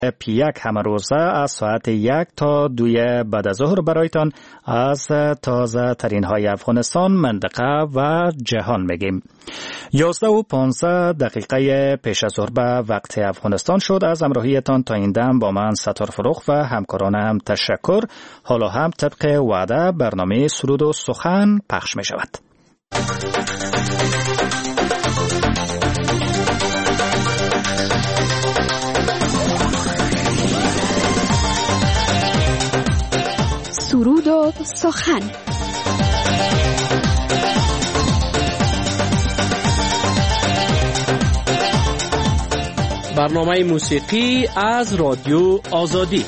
پیک همه روزه از ساعت 1 تا 2 بعد از ظهر برایتان از تازه ترین های افغانستان، منطقه و جهان میگیم. 11:15 پیش از ظهر به وقت افغانستان شد. از همراهیتان تا این دم با من ستار فروخ و همکارانم تشکر. حالا هم طبق وعده برنامه سرود و سخن پخش می شود. سرود و سخن. برنامه موسیقی از رادیو آزادی.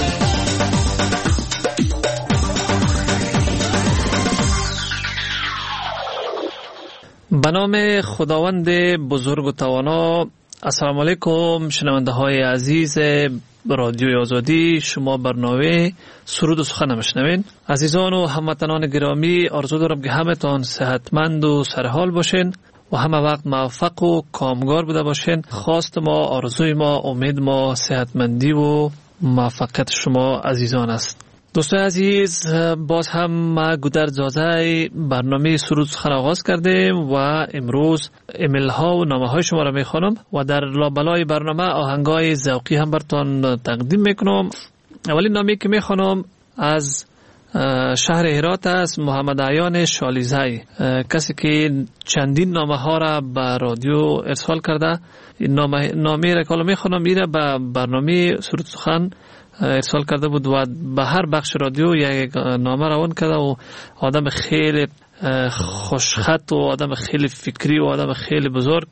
به نام خداوند بزرگ و توانا. السلام علیکم شنونده های عزیز رادیو آزادی. شما برنامه سرود و سخن میشنوین. عزیزان و هموطنان گرامی، آرزو دارم که همتون صحتمند و سرحال باشین و همه وقت موفق و کامگار بوده باشین. خواست ما، آرزوی ما، امید ما صحتمندی و موفقیت شما عزیزان است. دوستان عزیز، باز هم ما گودر زازه برنامه سرود سخن آغاز کردیم و امروز ایمیل ها و نامه های شما را میخوانم و در لابلای برنامه آهنگای ذوقی هم براتون تقدیم میکنم. اولین نامه که میخوانم از شهر هرات است، محمد عیان شالیزی، کسی که چندین نامه ها را به رادیو ارسال کرده. نامه را که میخوانم میره به برنامه سرود سخن ارسال کرده بود و به هر بخش رادیو یک نامه روان کرده و آدم خیلی خوشخط و آدم خیلی فکری و آدم خیلی بزرگ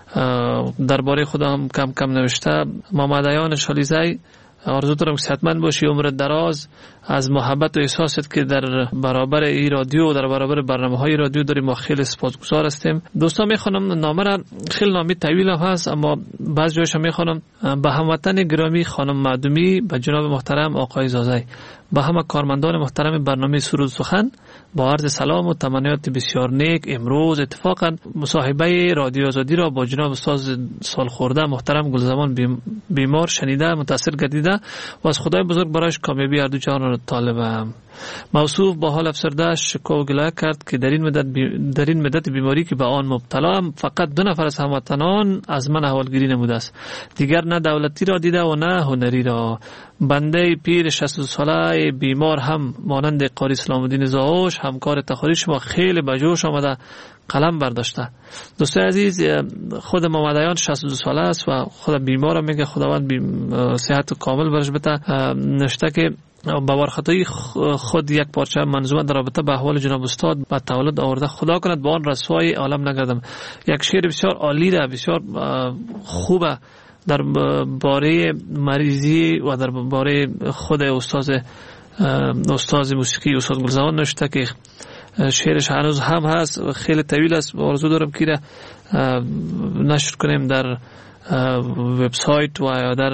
درباره خودم کم کم نوشته. محمد عیان شالیزی، آرزو دارم که صحتمند باشی، عمر دراز، از محبت و احساست که در برابر این رادیو و در برابر برنامه‌های رادیو داریم ما خیلی سپاسگزار هستیم. دوستان میخوانم نامه را، خیلی نامه طویل هست اما بعضی جایش میخوانم. به هموطن گرامی خانم معدومی، به جناب محترم آقای زازی، به همه کارمندان محترم برنامه سرود سخن با عرض سلام و تمنیات بسیار نیک. امروز اتفاقا مصاحبه رادیو آزادی را با جناب استاد سالخورده محترم گلزمان بیمار شنیده متاثر گردیده و از خدای بزرگ برایش کامیابی هر دو جهان را طالبم. موصوف با حال افسرده شکوه و گله کرد که در این مدت بیماری که به آن مبتلا فقط 2 نفر از هموطنان از من احوالگیری نموده است، دیگر نه دولتی را دیده و نه هنری را. بنده پیر 62 ساله بیمار هم مانند قاری اسلام الدین زاوش همکار تخاری شما خیلی به جوش آمده قلم برداشته. دوستان عزیز، خود محمد عیان 62 ساله است و خود بیمار میگه خداوند صحت کامل برش بده. نشته که با ورخطایی خود یک پارچه منظومه در رابطه به احوال جناب استاد با تولد آورده. خدا کند با آن رسوای عالم نگردم. یک شعر بسیار عالی ده، بسیار خوبه در باره مریضی و در باره خود استاد موسیقی استاد گلزمان نوشته که شعرش هنوز هم هست، خیلی طویل است. آرزو دارم که نشر کنیم در وبسایت و یا در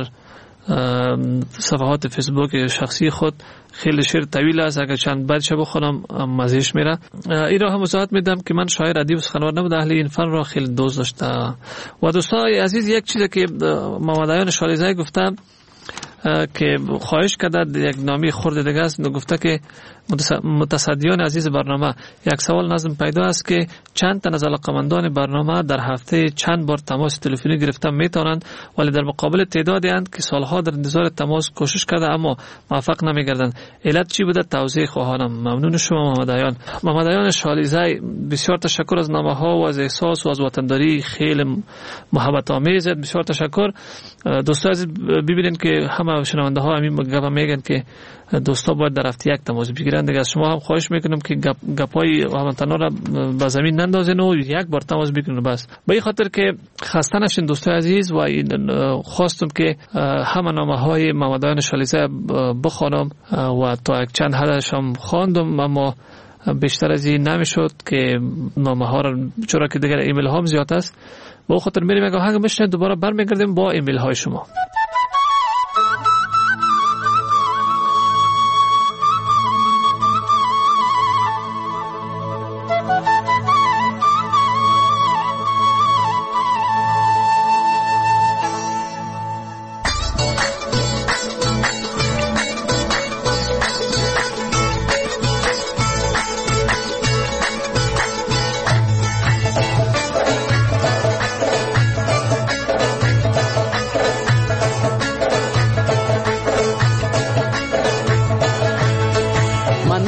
صفحات فیسبوک شخصی خود. خیلی شعر طویل است، اگر چند بیت بخونم مزهش میره. این را هم وضاحت میدم که من شاعر ادیب سخنور نبود، اهل این فن را خیلی دوست داشته. و دوستان عزیز، یک چیزی که محمد عیان شالیزی گفتم که خواهش کرده، یک نامی خورده دیگه است، گفته که متصدیان عزیز برنامه، یک سوال نظم پیدا است که چند تن از علاقمندان برنامه در هفته چند بار تماس تلفنی گرفتن میتونند، ولی در مقابل تعدادی اند که سالها در انتظار تماس کوشش کرده اما موفق نمیگردند. علت چی بوده؟ توضیح خواهانم. ممنون شما محمد عیان شالیزی. بسیار تشکر از نامه ها و از احساس و از وطنداری خیلی محبت آمیز. بسیار تشکر. دوستان عزیز، ببینید که همه شنونده ها همین گپ میگن که دوستا باید در هفته یک تماس بگیرن. دیگه از شما هم خواهش میکنم که گپای هموطنا را به زمین نندازین و یک بار تماس بگیرین بس. به این خاطر که خسته نشین دوستای عزیز، و خواستم که همه نامه های محمد عیان شالیزی بخوانم و تا یک چند حدش هم خواندم، اما بیشتر از این نمیشد که نامه ها را، چرا که دیگر ایمیل ها هم زیاد است. به خاطر میریم یک آهنگ بشنویم، دوباره برمیگردیم با ایمیل های شما.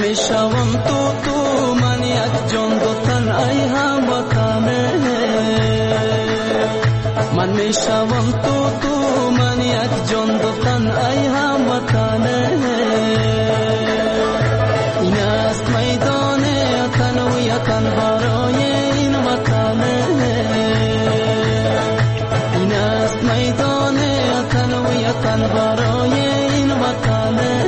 میشوم تو من یک جان دو تن ای هموطنه من میشوم تو من یک جان دو تن ای هموطنه این است میدان تنویتن برای این وطنه این است میدان تنویتن برای این وطنه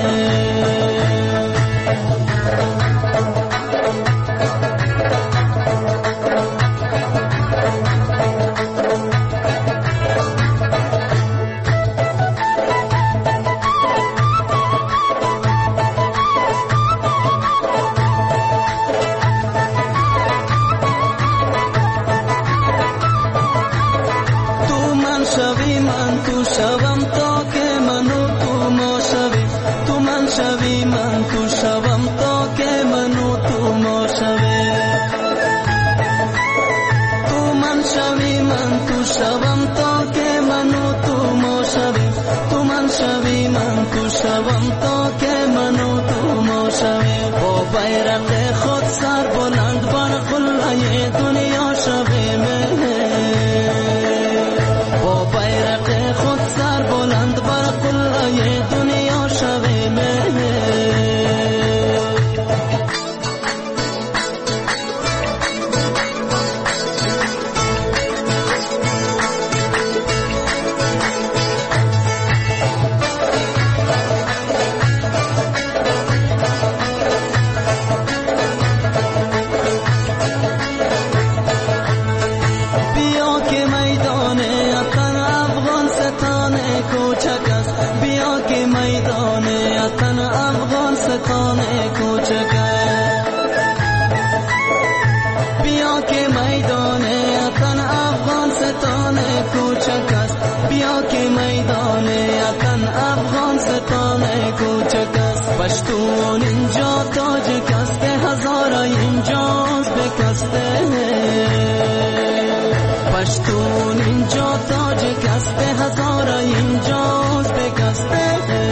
پشتون اینجا تاجک است هزارا اینجاست بکسته پشتون اینجا تاجک است هزارا اینجاست بکسته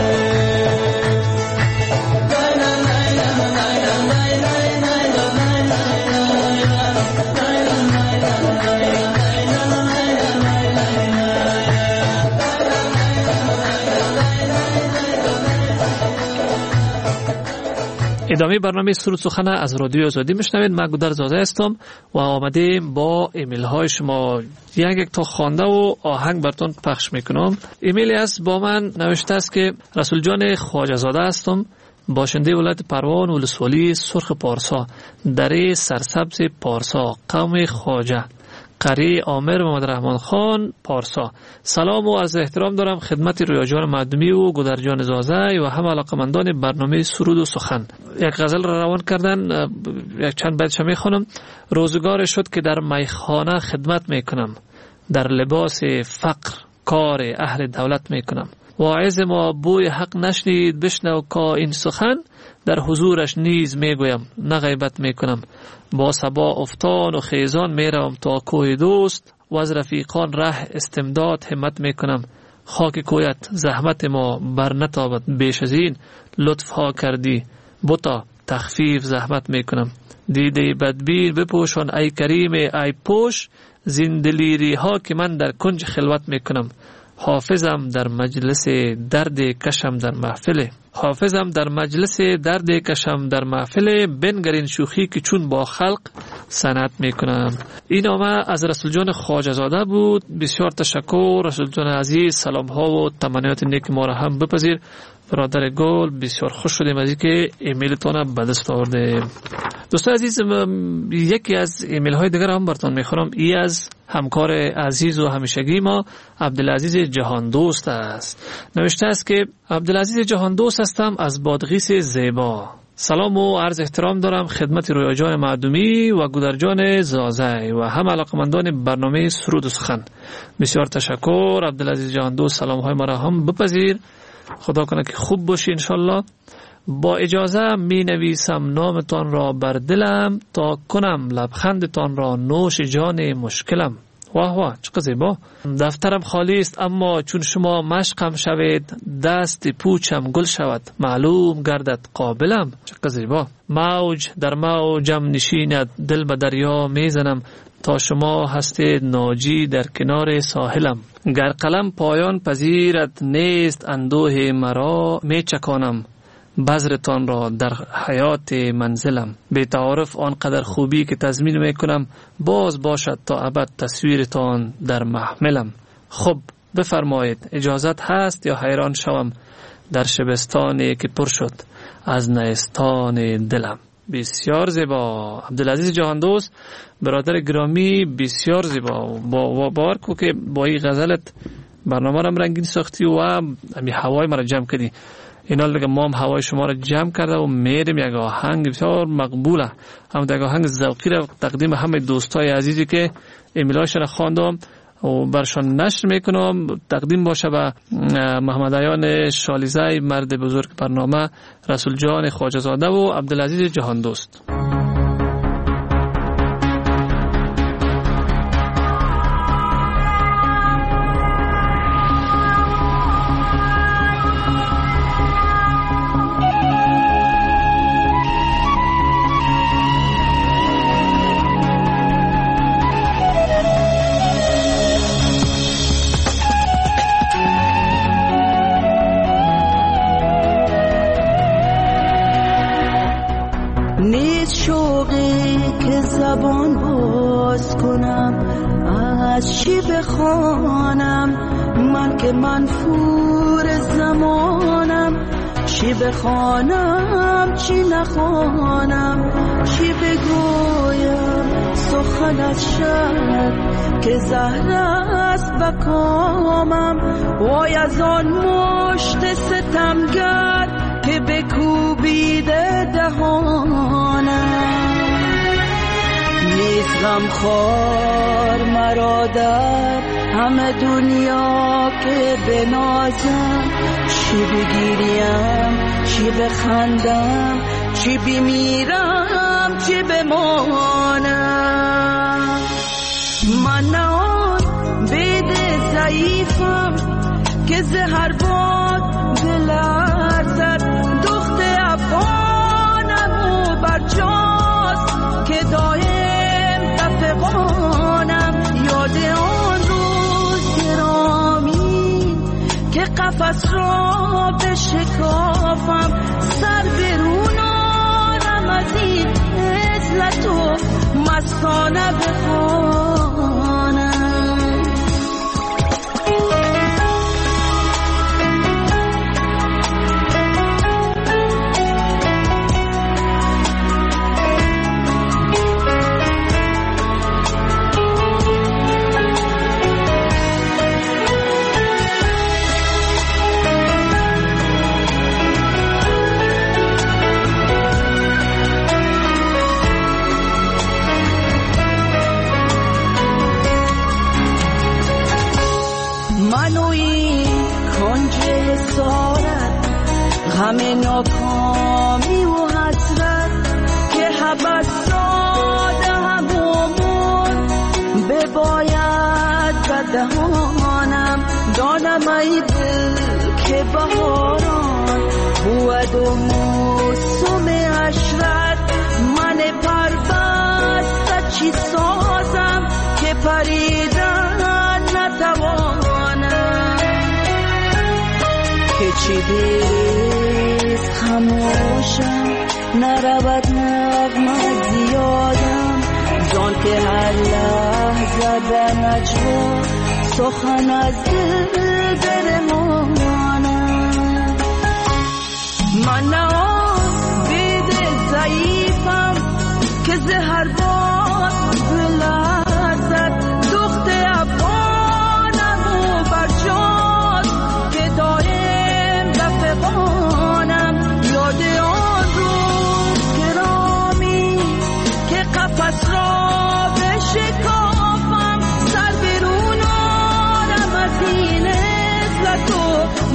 ادامه برنامه سرود سخن از رادیو آزادی میشنوید. من گودر زاده هستم و آمدیم با ایمیل های شما یک تا خوانده و آهنگ براتون پخش میکنم. ایمیلی است با من نوشته است که رسول جان خواجه زاده هستم، باشنده ولایت پروان ولسوالی سرخ پارسا، دره سرسبز پارسا، قوم خواجه، قریه عامر محمد رحمان خان پارسا. سلام و عرض احترام دارم خدمت رویا جان معدومی و گودر جان زازه و همه علاقمندان برنامه سرود و سخن. یک غزل را روان کردن، یک چند بیتش میخونم. روزگار شد که در میخانه خدمت میکنم، در لباس فقر کار اهل دولت میکنم. واعظ ما بوی حق نشنید بشنو کا این سخن، در حضورش نیز میگویم نه غیبت میکنم. با صبا افتان و خیزان میروم تا کوه دوست، و از رفیقان ره استمداد همت میکنم. خاک کویت زحمت ما بر نتابد بیش از این، لطف ها کردی بتا تخفیف زحمت میکنم. دیده بدبین بپوشان ای کریم ای پوش، زندلیری ها که من در کنج خلوت میکنم. حافظم در مجلس درد کشم در محفل، حافظم در مجلس درد کشم در محفل، بنگرین شوخی که چون با خلق صنعت میکنم. این نامه از رسول جان خواجه زاده بود. بسیار تشکر رسول جان عزیز، سلام ها و تمنیات نیک ما را هم بپذیر. برادر گل بسیار خوش شدیم از اینکه ایمیلتون به دست آوردیم. دوستان عزیز، یکی از ایمیل های دیگر هم براتون میخونم. ای از همکار عزیز و همیشگی ما عبدالعزیز جهان دوست است. نوشته است که عبدالعزیز جهان دوست هستم از بادغیس زیبا. سلام و عرض احترام دارم خدمت رویا جان معدومی و گودر جان زازه و هم علاقمندان برنامه سرود و سخن. بسیار تشکر عبدالعزیز جهان دوست، سلام های ما را هم بپذیر. خدا کنه که خوب باشی انشالله. با اجازه می نویسم نامتان را بر دلم، تا کنم لبخندتان را نوش جان مشکلم. واه واه چقدر زیبا. دفترم خالی است اما چون شما مشقم شوید دست پوچم گل شود معلوم گردد قابلم. چقدر زیبا. موج در موجم نشیند دل به دریا میزنم تا شما هستید ناجی در کنار ساحلم. گر قلم پایان پذیرت نیست اندوه مرا میچکانم بذرتان را در حیات منزلم. به تعارف آنقدر خوبی که تضمین میکنم باز باشد تا ابد تصویرتان در محملم. خب بفرمایید اجازت هست یا حیران شوم در شبستانی که پر شد از نیستان دلم. بسیار زیبا عبدالعزیز جهاندوست برادر گرامی، بسیار زیبا. باور کو که با این غزلت برنامه را رنگین ساختی و همی هوای مرا جمع کردی. اینا دیگه ما هم هوای شما را جمع کرده و میریم یک آهنگ بسیار مقبوله، هم یک آهنگ ذوقی را تقدیم همه دوستای عزیزی که ایمیلاشون خواندم و برشان نشر میکنم تقدیم باشه به محمد عیان شالیزی مرد بزرگ برنامه، رسول جان خواجه زاده و عبدالعزیز جهاندوست. زبان باز کنم از چی بخوانم من که منفور زمانم، چی بخوانم چی نخوانم، چی بگویم سخن از شب که زهر است بکامم. وای از آن مشت ستمگر که بکوبیده دهانم. نیست غمخوار مرا در همه دنیا که بنازم، چی بگیریم چی بخندم، چی بمیرم چی بمانم. من نه آن بید ضعیفم که زهر باد بلرزد، دخت افغانم و برجاست که دایم دفقانم. یاد آن روز گرامی که قفس را بشکافم، سر برون آرم از این عزلت و مستانه بخوانم. همه ناکامی و حسرت که حبس داده همون بباید بدهانم. دانم ای دل که بهاران بود و موسم عشرت، من پربسته چی سازم که پریدن نتوانم. که چی دیست خموشم نرود نغمه زیادم، زان که هر لحظه در نجوا سخن از دل برمانم. من نه آن بید ضعیفم که زهر باد بلرزد، دخت افغانم و برجاست که دایم دفقانم. یاد آن روز گرامی که قفس را بشکافم، سر برون آرم از این عزلت و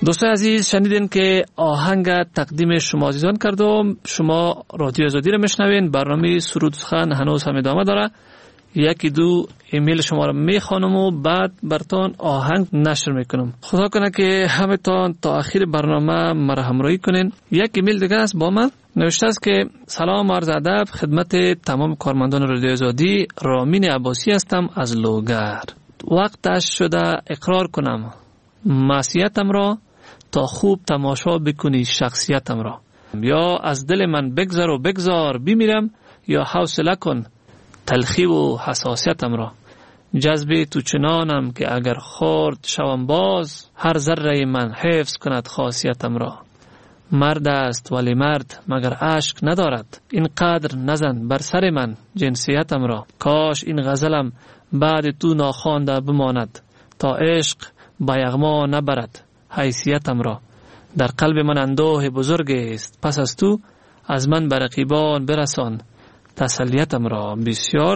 دوستان عزیز، شنیدین که آهنگ تقدیم شما عزیزان کردم. شما رادیو آزادی رو میشنوین. برنامه سرود سخن هنوز هم ادامه داره. یکی دو ایمیل شما رو میخوانم و بعد براتون آهنگ نشر میکنم. خدا کنه که همتون تا آخر برنامه مرا همراهی کنین. یک ایمیل دیگه است با من نوشته است که سلام عرض ادب خدمت تمام کارمندان رادیو آزادی. رامین عباسی هستم از لوگر. وقتش شده اقرار کنم معصیتم را تا خوب تماشا بکنی شخصیتم را. یا از دل من بگذر و بگذار بمیرم، یا حوصله کن تلخی و حساسیتم را. جذب تو چنانم که اگر خورد شوم باز، هر ذره من حفظ کند خاصیتم را. مرد است ولی مرد مگر عشق ندارد، اینقدر نزن بر سر من جنسیتم را. کاش این غزلم بعد تو ناخوانده بماند، تا عشق با یغما نبرد حیثیتم را. در قلب من اندوه بزرگ است، پس از تو از من به رقیبان برسان تسلیتم را. بسیار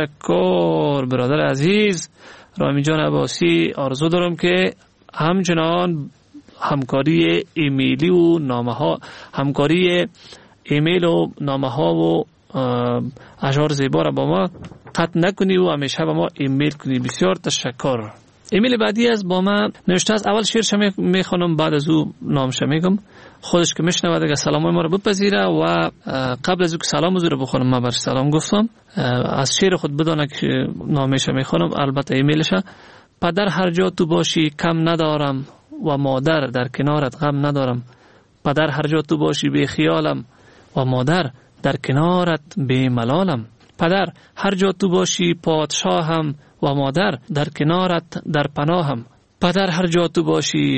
تشکر برادر عزیز رامین جان عباسی. آرزو دارم که همچنان همکاری ایمیلی و نامه ها، همکاری ایمیل و نامه ها و اشعار زیبا را با ما قطع نکنی و همیشه با ما ایمیل کنی. بسیار تشکر. ایمیل بعدی از با من نوشته است. اول شعرش میخوانم بعد از او نامش میگم. خودش که میشنوه دیگه سلامای ما رو بپذیره و قبل از او که سلام رو بخونم من برش سلام گفتم. از شعر خود بدانه که نامش میخوانم، البته ایمیلش. پدر هر جا تو باشی کم ندارم و مادر در کنارت غم ندارم. پدر هر جا تو باشی بی خیالم و مادر در کنارت بی ملالم. پدر هر جا تو باشی پادشاهم و مادر در کنارت در پناهم. پدر هر جا تو باشی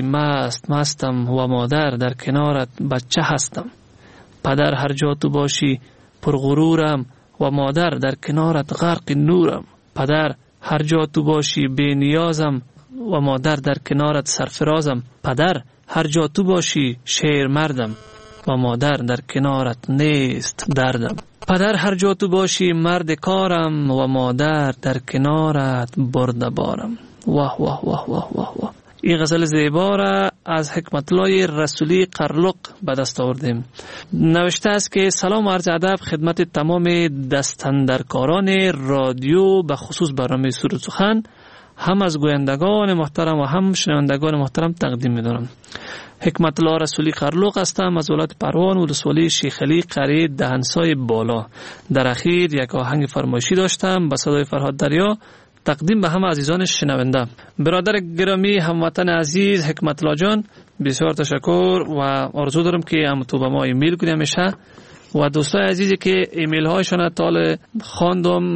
مستم و مادر در کنارت بچه هستم. پدر هر جا تو باشی پرغرورم و مادر در کنارت غرق نورم. پدر هر جا تو باشی بی نیازم و مادر در کنارت سرفرازم. پدر هر جا تو باشی شیر مردم و مادر در کنارت نیست دردم. پدر هر جا تو باشی مرد کارم و مادر در کنارت برده بارم. واه واه واه واه واه واه. این غزل زیبا را از حکمت الله رسولی قرلق به دست آوردیم. نوشته است که سلام و عرض ادب خدمت تمام دستاندرکاران رادیو، به خصوص برنامه سرود سخن، هم از گویندگان محترم و هم شنوندگان محترم تقدیم می‌دارم. حکمت الله رسولی قرلق هستم از ولایت پروان، ولسوالی شیخ علی، قریه دهنسای بالا. در اخیر یک آهنگ فرمایشی داشتم به صدای فرهاد دریا، تقدیم به همه عزیزان شنونده. برادر گرامی هموطن عزیز حکمت الله جان، بسیار تشکر و آرزو دارم که هم تو به ما ایمیل کنی همیشه. و دوستای عزیزی که ایمیل هایشان تا خواندم،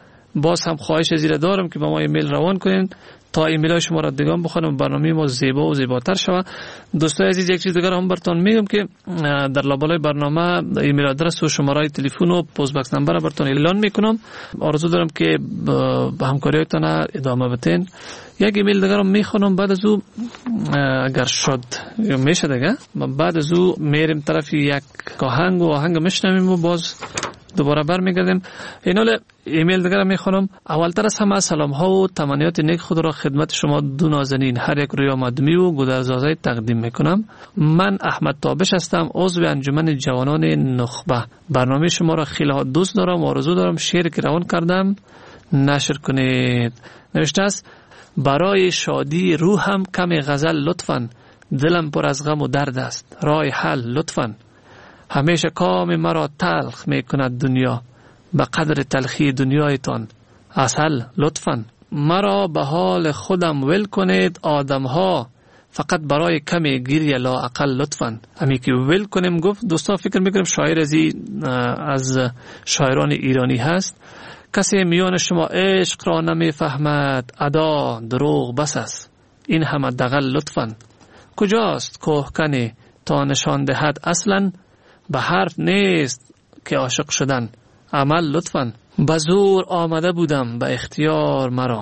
باز هم خواهش زیر دارم که به ما ایمیل روان کنین تا ایمیل های شما را دیگه بخونم، برنامه ما زیبا و زیباتر شود. دوستای عزیز یک چیز دیگر هم براتون میگم که در لابلای برنامه ایمیل آدرس و شماره تلفن و پست باکس نمبر براتون اعلان میکنم. آرزو دارم که به همکاریتون ادامه بدین. یک ایمیل دیگر هم میخونم، بعد از او اگر شد میشه دیگه بعد از او میریم طرف یک آهنگ میشنویم و باز دوباره برمیگردیم. اینال ایمیل دیگر میخونم. اولتر از همه سلام ها و تمنیات نیک خود را خدمت شما دو نازنین هر یک رویا مدمی و گودرزازه تقدیم میکنم. من احمد تابش هستم، عضو انجمن جوانان نخبه. برنامه شما را خیلی دوست دارم و آرزو دارم شعری که روان کردم نشر کنید. نوشته است: برای شادی روحم کم غزل لطفاً، دلم پر از غم و درد است، رای حل لطفاً. همیشه کام مرا تلخ می کند دنیا، به قدر تلخی دنیایتان عسل لطفاً. مرا به حال خودم ول کنید آدم ها، فقط برای کمی گیری لا اقل لطفاً. همی که ول کنیم گفت دوستا فکر میکنم شاعر از شاعران ایرانی هست. کسی میان شما عشق را نمیفهمد، ادا دروغ بس است، این همه دغل لطفاً. کجاست کوهکنی تا نشان دهد اصلاً، به حرف نیست که عاشق شدن عمل لطفاً. بزور آمده بودم به اختیار مرا،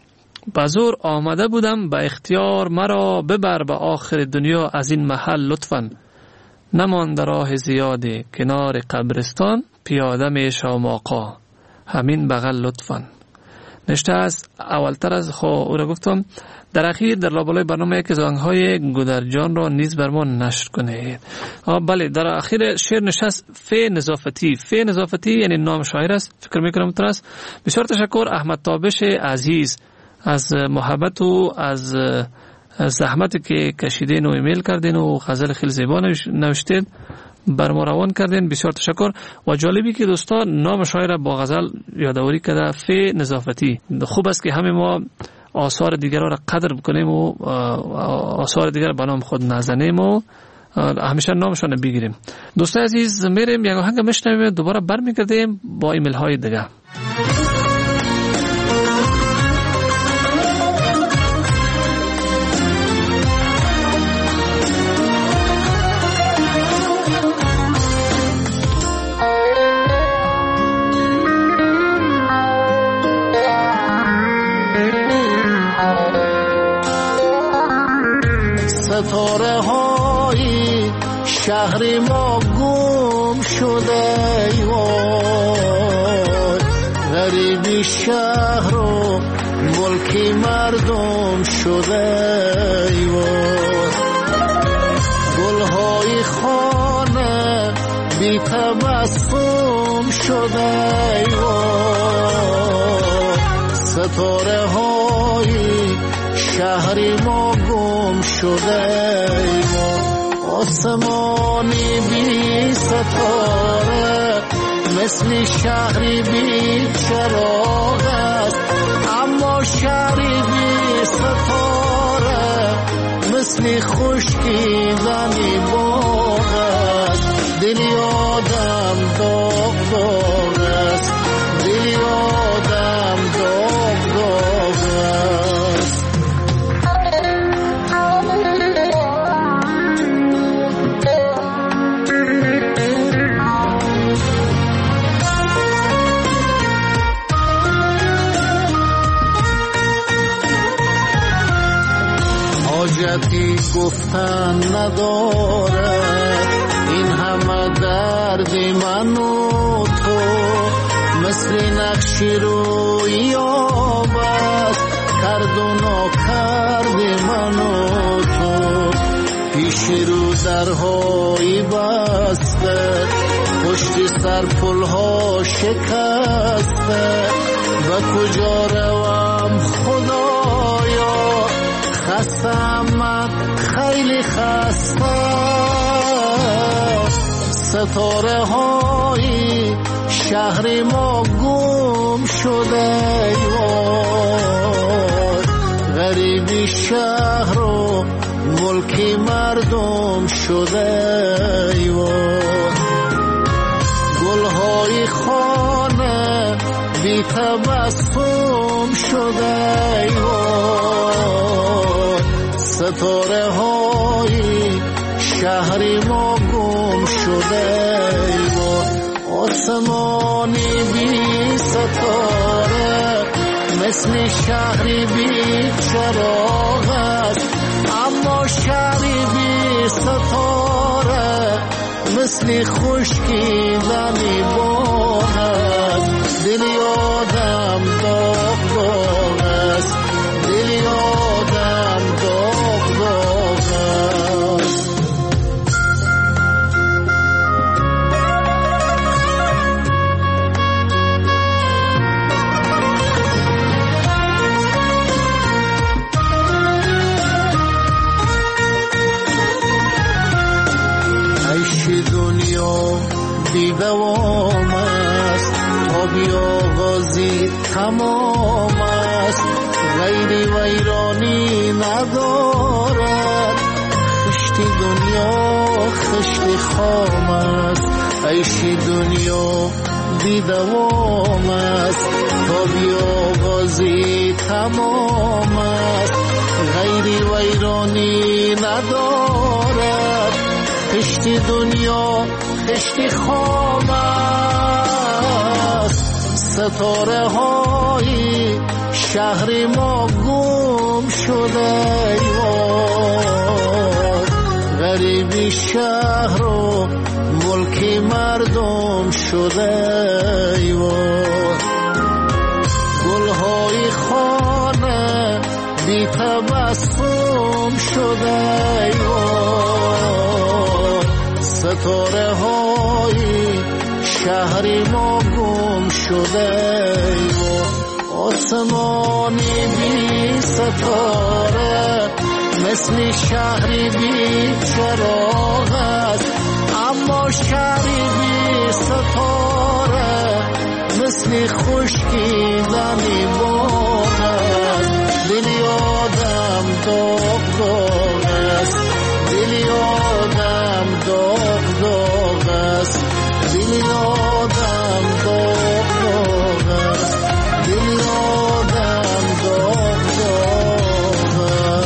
بزور آمده بودم به اختیار مرا، ببر به آخر دنیا از این محل لطفاً. نماند راه زیادی کنار قبرستان، پیاده می شوم آقا همین بغل لطفاً. نشته است. اولتر از او را گفتم در اخیر در لابلای برنامه یک زنگ‌های گودرجان را نیز بر ما نشر کنید. بله، در اخیر شعر نشست فی نظافتی. فی نظافتی یعنی نام شاعر است، فکر میکنم تر است. بسیار تشکر احمد تابش عزیز از محبت و از زحمتی که کشیدین و ایمیل کردین و غزل خیلی زیبا نوشتید بر ما روان کردین. بسیار تشکر. و جالبی که دوستان نام شاعر با غزل یادآوری کرده، فی نظافتی. خوب است که همه ما آثار دیگر را قدر بکنیم و آثار دیگر به نام خود نزنیم و همیشه نامشان بگیریم. دوستان عزیز، میریم یک آهنگ میشنویم، دوباره برمیگردیم با ایمیل های دیگه. ستاره های شهر ما گم شده ای وای، غریبی شهر و ملک مردم شده ای وای، گلهای خانه بی تبسم شده ای وای، ستاره های شهر ما گم شده ای ما، آسمانی بی ستاره مثل شهری بی چراغ است، اما شهری بی ستاره مثل خشکیدنی باغ است، دلی آدم داغ داغ است، دلی آدم داغ داغ است. حاجتی گفتن ندارد این همه درد من و تو، مثل نقشی روی آب است کرد و ناکرد من و تو، پیش رو درهای بسته پشت سر پلها شکسته، و کجا روم خدایا خستم من خیلی خسته، ستاره های شهر ما گم شده ای وای، غریبی شهر و ملک مردم شده ای وای، گلهای خانه بی تبسم شده ای وای، ستاره های شهر ما گم شده ای وای، آسمانی بی ستاره مثل شهری بی چراغ است، اما شهری بی ستاره مثل خشکیدنی باغ است، دلی آدم داغ داغ است، دلی آدم داغ داغ است. عیش دنیا بی دوام است، تا بی آغازی تمام است، غیری ویرانی ندارد، خشت دنیا خشت خام است، عیش دنیا بی دوام است، تا بی آغازی تمام است، غیری ویرانی ندارد، خشت دنیا خشت خام است، ستاره های شهر ما گم شده ای وای، غریبی شهر و ملک مردم شده ای وای، گلهای بی تبسم شده ستاره های شهری ما گم شده آسمانی بی ستاره مثل شهری بی چراغ است اما شهری بی ستاره مثل خشکی دمی باغ است دلی آدم داغ داغ است دلی آدم داغ داغ است دلی آدم داغ داغ است دلی آدم داغ داغ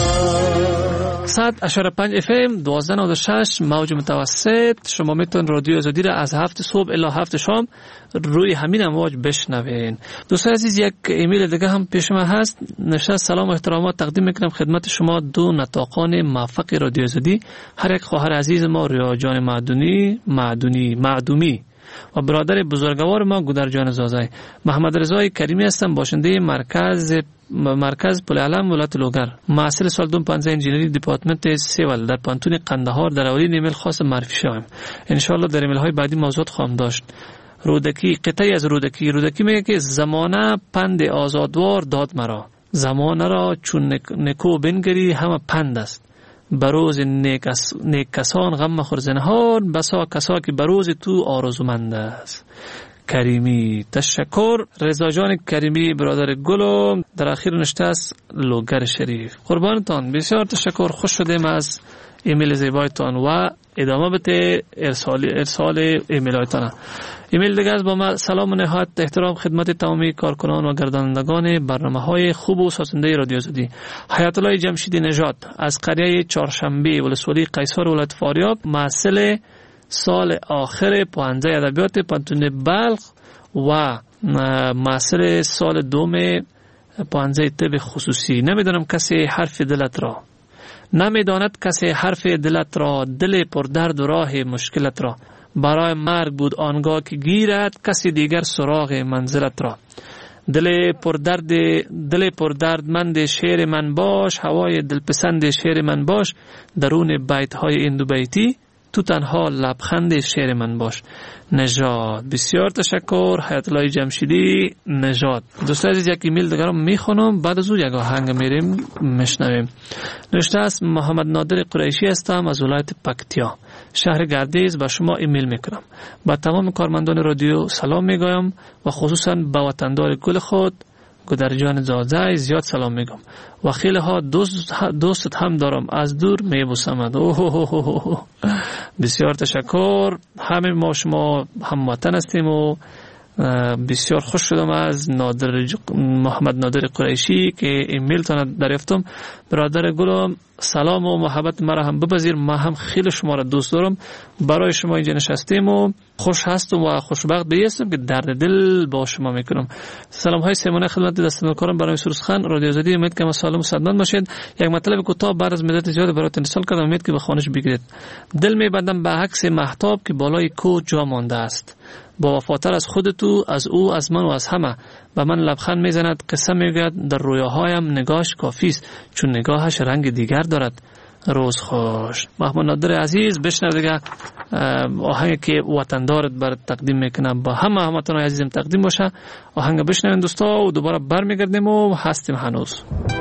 است. 100.5 FM 1296 موج متوسط. شما میتون رادیو آزادی را از 7 صبح الی 7 شام روی همین امواج بشنوین. دوستان عزیز، یک ایمیل دیگه هم پیش من هست. نوشته سلام و احترامات تقدیم میکنم خدمت شما دو نطاقان موفق رادیو آزادی، هر یک خواهر عزیز ما ریا جان معدومی و برادر بزرگوار ما گودر جان زازای. محمد رضای کریمی هستم، باشنده مرکز پل علم ولایت لوگر، محصل سال 2015 انجینری دپارتمنت سیول در پانتون قندهار. در اولین ایمیل خاص معرفی شوم. ان شاء الله در ایمیل های بعدی موضوعات خواهم داشت. رودکی، قطعی از رودکی میگه که زمانه پند آزادوار داد مرا، زمانه را چون نکو بنگری همه پند است، بروز نیک کسان غم مخور زنهار، بسا کسا که بروز تو آرزومند است. کریمی. تشکر. رضا جان کریمی برادر گلو در اخیر نشته است لوگر شریف. قربانتان، بسیار تشکر. خوش شدیم از ایمیل زیبایتان و ادامه بده ارسال ایمیل هایتان. ایمیل دیگه از با ما سلام و نهایت احترام خدمت تمامی کارکنان و گردانندگان برنامه های خوب و سازنده رادیو آزادی. حیات الله جمشید نژاد از قریه چهارشنبه ولسوالی قیصر ولایت فاریاب، محصل سال آخر پوهنده ادبیات پانتون بلخ و محصل سال دوم پوهنده طب خصوصی. نمیدانم کسی حرف دلت را، نمیداند کسی حرف دلت را، دل پر درد و راه مشکلت را، برای مرگ بود آنگاه که گیرد کسی دیگر سراغ منزلت را. دل پر دردمند شعر من باش، هوای دلپسند شعر من باش، درون بیت های این دو بیتی تو تنها لبخند شعر من باش. نژاد. بسیار تشکر. حیات الله جمشیدی نژاد. دوستان عزیز، یک ایمیل دیگر رو میخونم، بعد از اون یک آهنگ میریم میشنویم. نوشته است محمد نادر قریشی هستم از ولایت پکتیا، شهر گردیز. به شما ایمیل میکنم. با تمام کارمندان رادیو سلام میگویم و خصوصا به وطندار گل خود گودر جان زازای زیاد سلام میگم و خیلی ها دوست هم دارم، از دور میبوسمد. بسیار تشکر. همه ما شما هموطن هستیم و بسیار خوش شدم از محمد نادر قریشی که ایمیل تان دریافتم. برادر گلم، سلام و محبت مرا هم بپذیر، ما هم خیلی شما را دوست دارم. برای شما اینجا نشستیم و خوش هستم و خوشبخت هستم که درد دل با شما میکنم. سلام های سیمونه خدمت دستندرکارم برای سروسخان رادیو آزادی. امید که سالم و سعادتمند باشید. یک مطلب کوتاه بعد از مدت زیاد براتون ارسال کردم، امید که به خانش بگیرید. دل میبندم به عکس مهتاب که بالای کو جا مانده است، با وفاتر از خودتو، از او، از من و از همه. به من لبخند میزند، قصه میگوید، در رویاهایم نگاهش کافی است چون نگاهش رنگ دیگر دارد. روز خوش. محمد نادر عزیز، بشنو دیگه آهنگ که وطندارت برات تقدیم میکنم، با همه هموطنان عزیزم تقدیم باشه. آهنگ بشنوین دوستا و دوباره برمیگردیم و هستیم هنوز.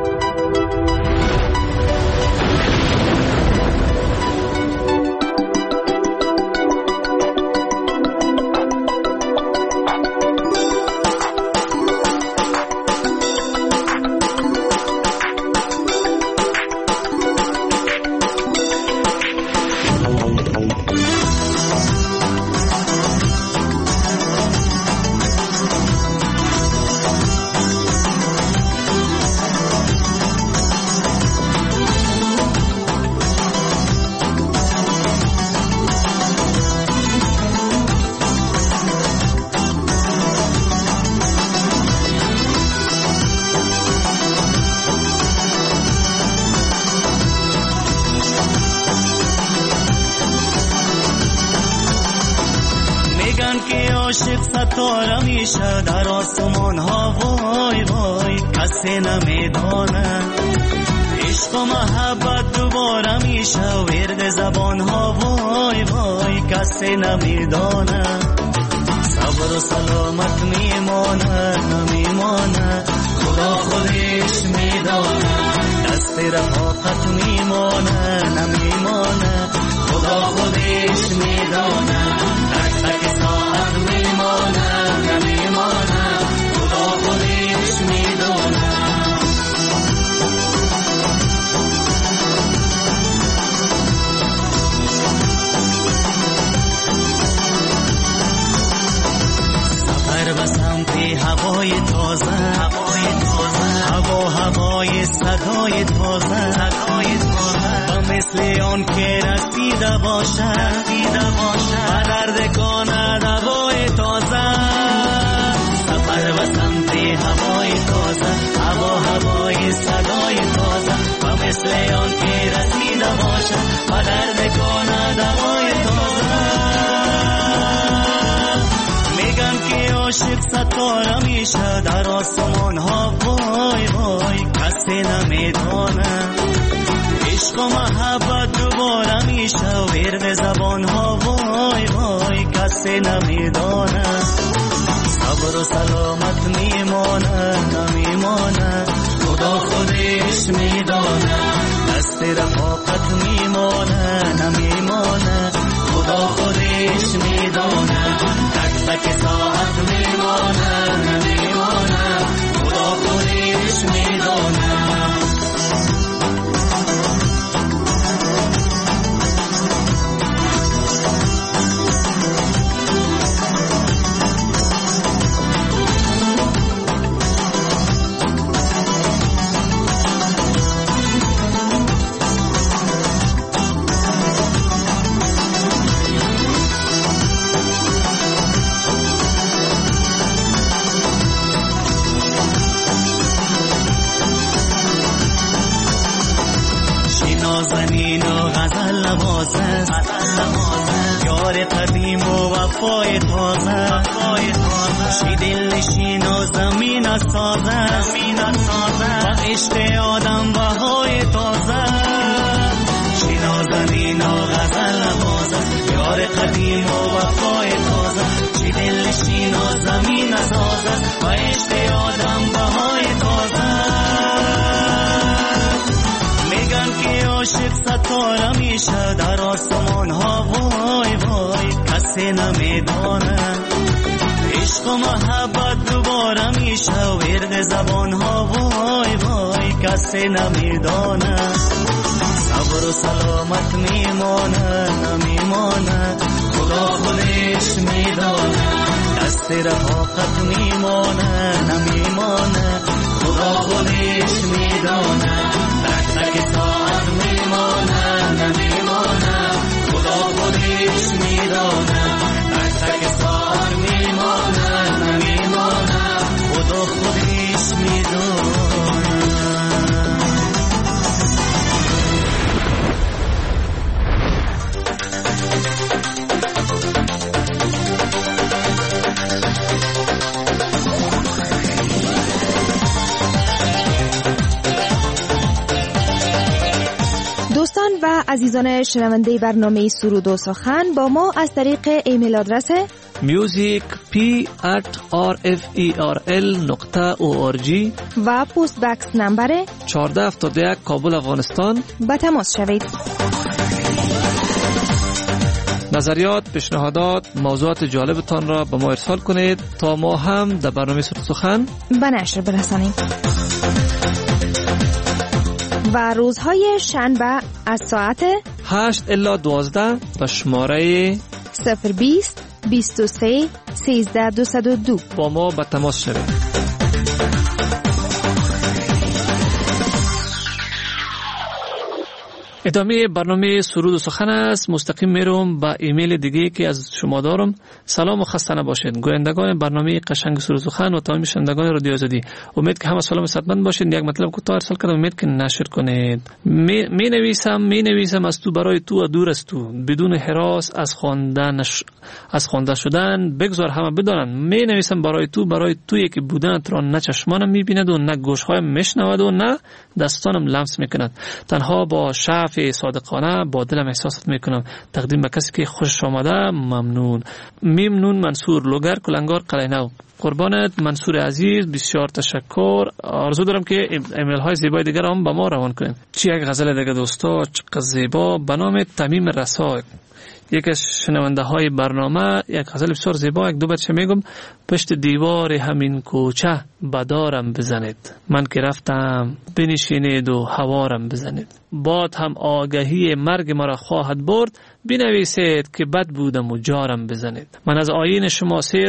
عاشق ستاره میشه در آسمان ها، وای وای کسی نمیدانه عشق و محبت دوباره میشه ورد زبان ها وای وای کسی نمیدانه صبر و سلامت میمانه نمیمانه خدا خودش میدانه دست رفاقت میمانه نمیمانه خدا خودش میدانه تک تک ساعت میمانه نمیمانه خدا خودش میدانه به سمت هوای تازه هوای صدای تازه و مثل آن که رسیده باشه و درد کند هوای تازه سفر به سمت هوای تازه هوای صدای تازه و مثل آن که رسیده باشه و درد کند هوای تازه عاشق ستاره میشه در آسمان ها وای وای کسی نمیدانه عشق و محبت دوباره میشه ورد زبان ها وای وای کسی نمیدانه صبر و سلامت میمانه نمیمانه خدا خودش میدانه دست رفاقت میمانه نمیمانه خدا خودش میدانه تک تک ساعت میمانه نمیمانه خدا خودش میدانه نازنین و غزل نوازه یار قدیم و وفای تازه شی دل نشین و زمین سازه و عشق آدم بهای تازه شی نازنین و غزل نوازه یار قدیم و وفای تازه شی دل نشین و زمین سازه و عشق آدم بهای تازه عاشق ستاره میشه در آسمان ها وای وای کسی نمیدانه عشق و محبت دوباره میشه ورد زبان ها وای وای کسی نمیدانه صبر و سلامت میمانه نمیمانه خدا خودش میدانه دست رفاقت میمانه نمیمانه خدا خودش میدانه تک تک ساعت میمانه نمیمانه خدا خودش میدانه تک تک ساعت میمانه نمیمانه خدا خودش میدانه دوستان و عزیزان شنونده برنامه سرود و سخن با ما از طریق ایمیل آدرس music@rferl.org و پست بکس نمبر 1471 کابل افغانستان به تماس شوید. نظریات، پیشنهادات، موضوعات جالبتان را به ما ارسال کنید تا ما هم در برنامه سرود سخن به نشر برسانیم. و روزهای شنبه از ساعت 8 الی 12 به شماره 020 23 13 202 با ما به تماس شوید. ادامه برنامه سرود و سخن است. مستقیم میرم با ایمیل دیگه که از شما دارم. سلام و خسته نباشید گویندگان برنامه قشنگ سرود و سخن و تمام شنوندگان رادیو آزادی. امید که همه سلام و صحتمند باشید. یک مطلب کوتاه ارسال کردم، امید که نشر کنید. می نویسم از تو برای تو و دور از تو، بدون هراس از خوانده شدن بگذار همه بدانند. می نویسم برای تویی که بودنت را نه چشمانم میبیند و نه گوشهایم میشنود و نه دستانم لمس میکند. تنها با شعف صادقانه با دلم احساسات میکنم. تقدیم به کسی که خوش آمده. ممنون. منصور لوگر کلنگار قلعه‌نو. قربانت منصور عزیز، بسیار تشکر. آرزو دارم که ایمیل های زیبای دیگر هم با ما روان کنیم. چی یک غزل دیگه دوستا چقدر زیبا به نام تمیم رسا. یک از شنونده های برنامه یک غزل بسیار زیبا، یک دو بیت میگم. پشت دیوار همین کوچه بدارم بزنید، من که رفتم بنشینید و هوارم بزنید. باد هم آگهی مرگ مرا خواهد برد، بنویسید که بد بودم و جارم بزنید. من از آیین شما سیر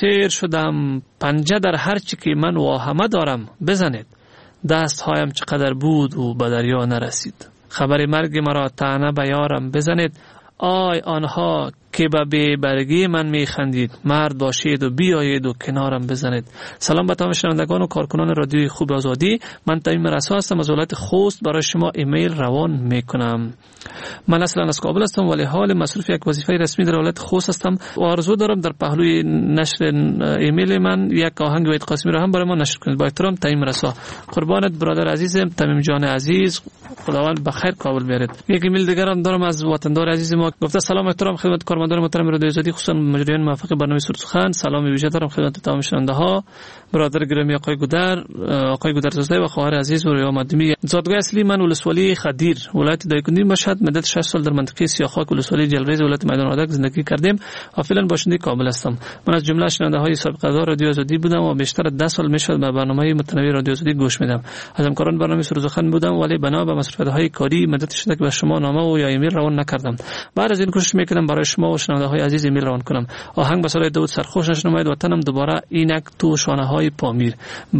شدم پنجه در هر چی که من واهمه دارم بزنید. دست هایم چقدر بود و به دریا نرسید، خبر مرگ مرا طعنه به یارم بزنید. آی آنها که به بی‌برگی من میخندید، مرد باشید و بیایید و کنارم بزنید. سلام به تمام شنوندگان و کارکنان رادیوی خوب آزادی. من تمیم رسا هستم از ولایت خوست. برای شما ایمیل روان میکنم. من اصلا از کابل هستم ولی حال مصروف یک وظیفه رسمی در ولایت خوست هستم و آرزو دارم در پهلوی نشر ایمیل من یک آهنگ وحید قاسمی را هم برای ما نشر کنید. با احترام تمیم رسا. قربانت برادر عزیزم تمیم جان عزیز، خداوند بخیر کابل بیارید. یک ایمیل دیگر هم دارم از وطندار عزیز ما. گفته سلام احترام خدمت کارمندان محترم رادیو آزادی، خصوصا مجریان موفق برنامه سرود و سخن. سلام ویژه دارم خدمت تمام شنونده ها. برادر گرامی آقای گودر زاده و خواهر عزیز و ریا مدمی. زادگاه اصلی من ولسوالی خدیر ولایت دایکنی مشهد، مدت 6 سال در منطقه سیاخاک ولسوالی جلریز ولایت میدان وردک زندگی کردیم و فعلا باشنده کابل هستم. من از جمله شنونده های سابقه دار رادیو آزادی بودم و بیشتر از 10 سال میشد به برنامه متنوع رادیو آزادی گوش میدم. از همکاران برنامه سرود و سخن بودم ولی بنا به مصروفیت‌های کاری مدت شده که به شما نامه و یا ایمیل روان نکردم. بعد از این کوشش میکردم برای شما و شنونده های عزیز ایمیل روان کنم. آهنگ به صدای داوود سرخوش نشنماید وطنم دوباره اینک تو شانه های پامیر.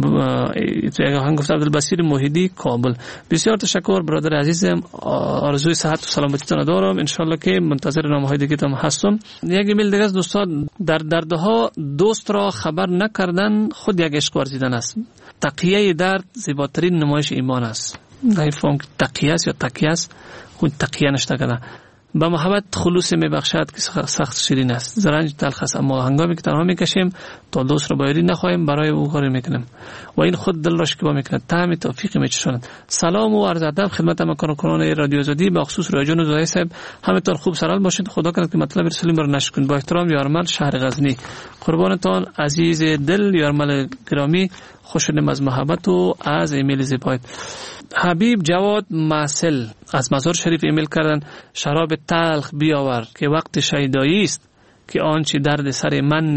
آهنگ گفت عبدالبصیر موحدی کابل. بسیار تشکر برادر عزیزم. آرزوی صحت و سلامتی دارم. ان شاء الله که منتظر نامه‌های دیگه تام هستم. یک ایمیل دیگه از دوستان، در دردها دوست را خبر نکردن خود یک عشق ورزیدن است. تقیه درد زیباترین نمایش ایمان است. نمی‌فهم که تقیه است یا تقیه است. خود تقیه نشته کنه. با محبت خلوص میبخشد که سخت شیرین است. زرنج تلخ است، اما هنگامی که تنها میکشیم تا دوست را بایری نخواهیم برای او کاری میکنیم و این خود دل را شکوفا میکند، طعم توفیق میچشاند. سلام و عرض ادب خدمت کارکنان رادیو آزادی، به خصوص رادیو جان زاهد صاحب. همتون خوب سرحال باشید. خدا کنه که مطلب رسالیم را نشر کنید. با احترام یارمل شهر غزنی. قربانتان عزیز دل یارمل گرامی. خوشنود از محبت و از ایمیل زیبایت. حبیب جواد معسل از مزار شریف ایمیل کردن. شراب تلخ بیاور که وقت شیدایی است، که آنچه درد سر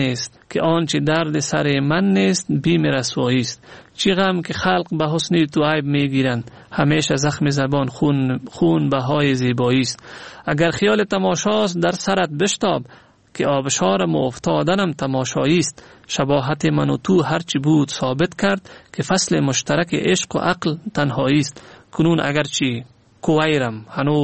من نیست بیم رسوایی است. چی غم که خلق به حسن تو عیب میگیرند، همیشه زخم زبان خون بهای زیبایی است. اگر خیال تماشاست در سرت بشتاب، که آبشارم و افتادنم تماشایی است. شباهت من و تو هرچی بود ثابت کرد، که فصل مشترک عشق و عقل تنهایی است. کنون اگرچه کویرم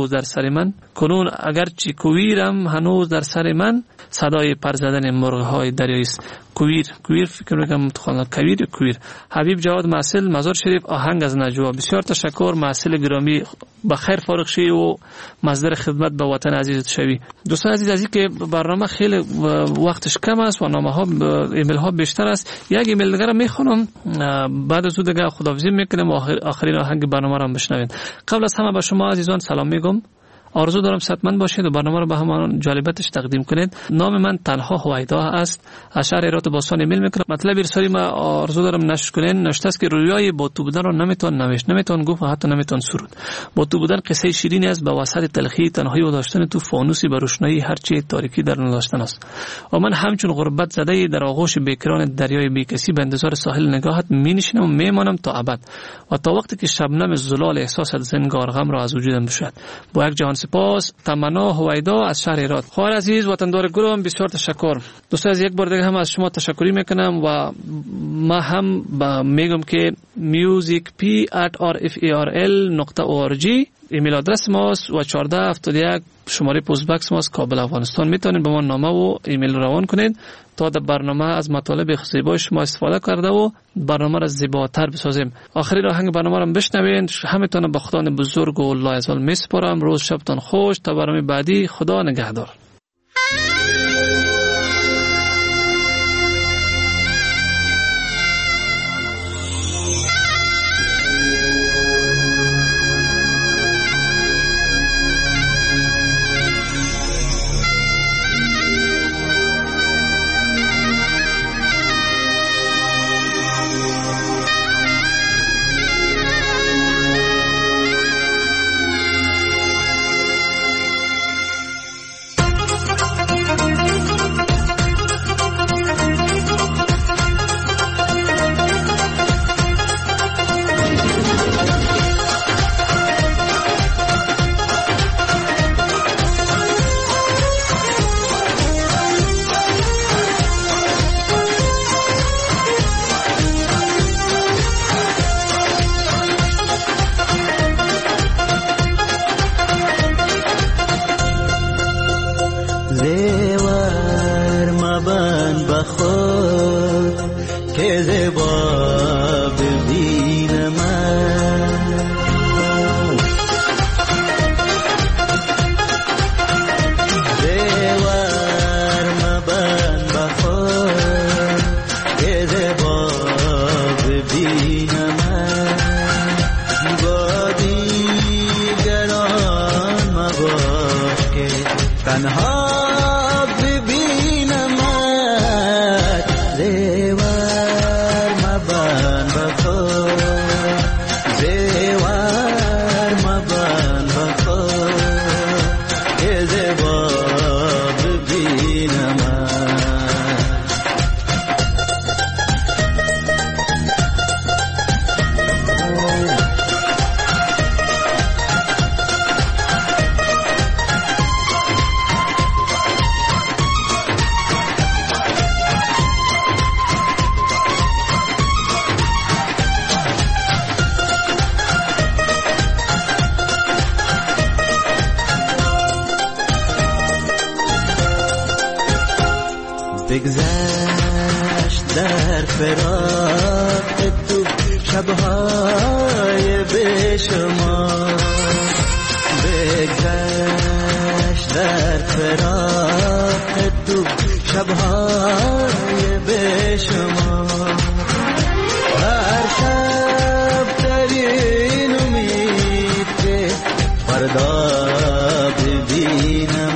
هنوز در سر من صدای پر زدن مرغ‌های دریایی است. کویر فکر می‌کنم متخانه کویر. حبیب جواد معسل مزار شریف. آهنگ از نجوا. بسیار تشکر معسل گرامی، بخیر فارغ شی و مصدر خدمت به وطن عزیزت شوی. دوستان عزیز که برنامه خیلی وقتش کم است و نامه‌ها ایمیل ها بیشتر است، یک ایمیل دیگه میخونم بعد از اون دیگه خداحافظی میکنم و آخرین آهنگ برنامه را بشنوید. قبل از همه به شما عزیزان سلام میگم. آرزو دارم صحتمند باشید و برنامه رو به همان جالبیتش تقدیم کنید. نام من تنها هویدا است. از شهر ایرات باستان ایمیل میکنم. مطلب ارسالی ما آرزو دارم نشر کنین. نوشته است که رویای با تو بودن رو نمیتون نوشت، نمیتون گفت و حتی نمیتون سرود. با تو بودن قصه شیرینی است، به وسط تلخی تنهایی و داشتن تو فانوسی به روشنایی هرچی تاریکی در نداشتن است. و من همچون غربت زده در آغوش بیکران دریای بیکسی به انتظار ساحل نگاهت مینشینم و میمانم تا ابد و تا وقتی که شبنم زلال احساس زنگار غم را از وجودم بشود. با یک جهان سپاس. تمنا هویدا از شهر ایرات. خواهر عزیز وطندار گلم بسیار تشکر. دوستان از یک بار دیگه هم از شما تشکری میکنم و ما هم میگم که musicp@rferl.org ایمیل آدرس ماست و 1471 شماره پست باکس ماست کابل افغانستان. میتونید به ما نامه و ایمیل روان کنید تا در برنامه از مطالب زیبای شما استفاده کرده و برنامه را زیباتر بسازیم. آخری راهنگ برنامه را بشنوین. همتون به خدا بزرگ و لایزال میسپارم. روز شبتان خوش. تا برنامه بعدی خدا نگهدار. بگذشت در فراق تو شبهای بیشمار، بگذشت در فراق تو شبهای بیشمار، هر شب در این امید که فردا ببینم،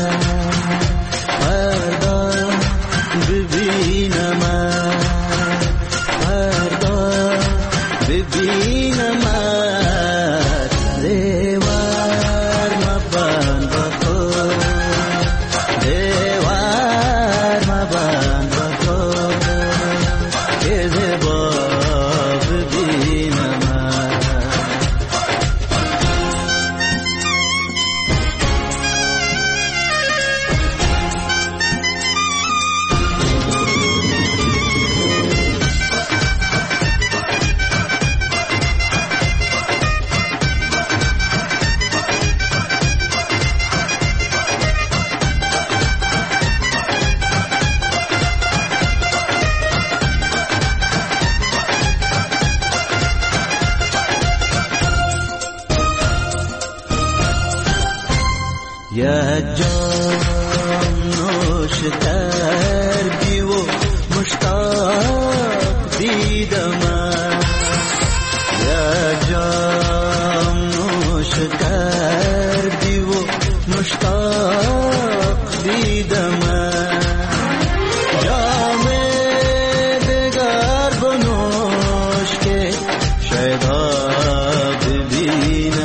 یک جام نوش کردی و مشتاق دیدم، یک جام نوش کردی و مشتاق دیدم، جام دگر بنوش که شاید ببینم.